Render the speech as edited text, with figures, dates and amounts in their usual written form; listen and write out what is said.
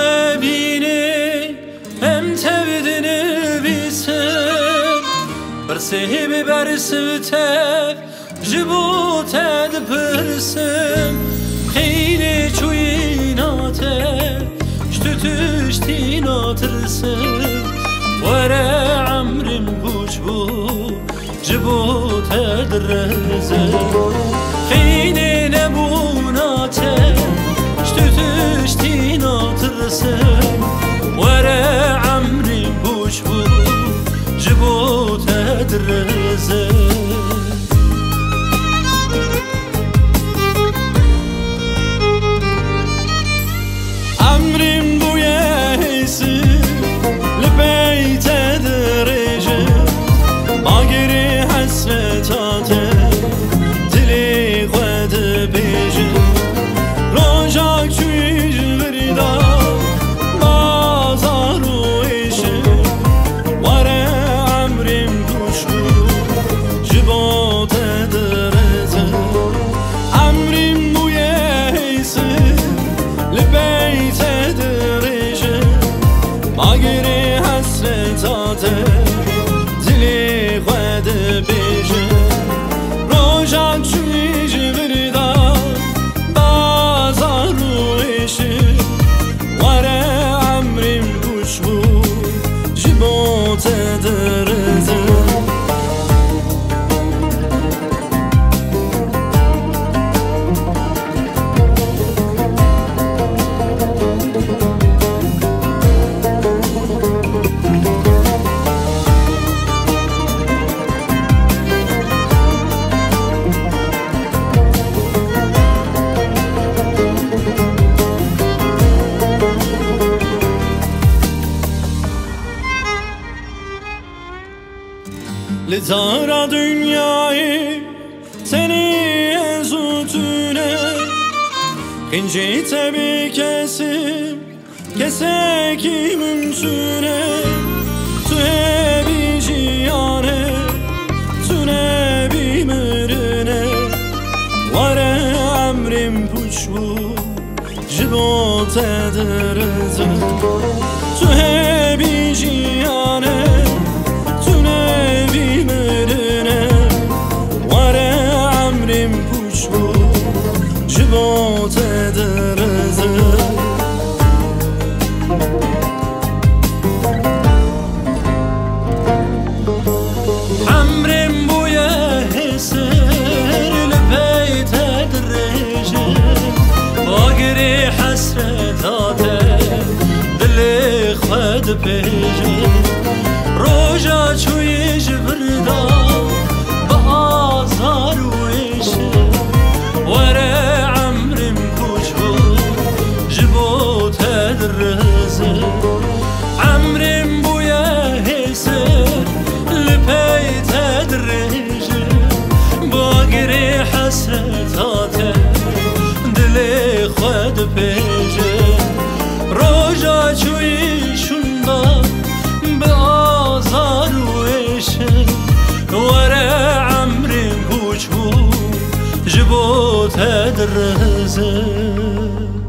بینی ام تبدنی بیسر برسه ببرسه تب جبو تد برسم خیلی چوی ناته شتوشتی ناترسم ورا عمرم بوش بو جبو تد رزم خیلی نبوناته شتوشتی ناترسم ورا عمرم بوش بو جبو تد رزم عمرم بويا هيسي لبيت درجة باقري حسرتاته دلي قد بيجي روجاك شويج بردا بازار ويشي ورا عمرم بوشو جبوت درزة عمرم بويا هيسي لبيت درجة باقري حسرتاته دلي خود بيجي روجاك شويج بردا بازار ويشي ورا عمرم بوشو جبوت درزة لزارا dünyayı seni ezutune İnci tabi kesim keseki mümsüne Tühe bir ciyane tüne bir mürüne Vare amrim puçbu jibot ederdi Tühe bir ciyane جبوت درزه عمرم بويا هسر لبيت درجه باقري حسرتاته دلي خد بيجي روجا شوي جبردا بازار ويشي ورا عمرم بوشو جبوت درزه عمرم بويا هيسر لبيت درجه باقري حسرتاته دلي خد بيجي روجا شوي شندا بازار ويشي ورا عمرم بوشو جبوت درزه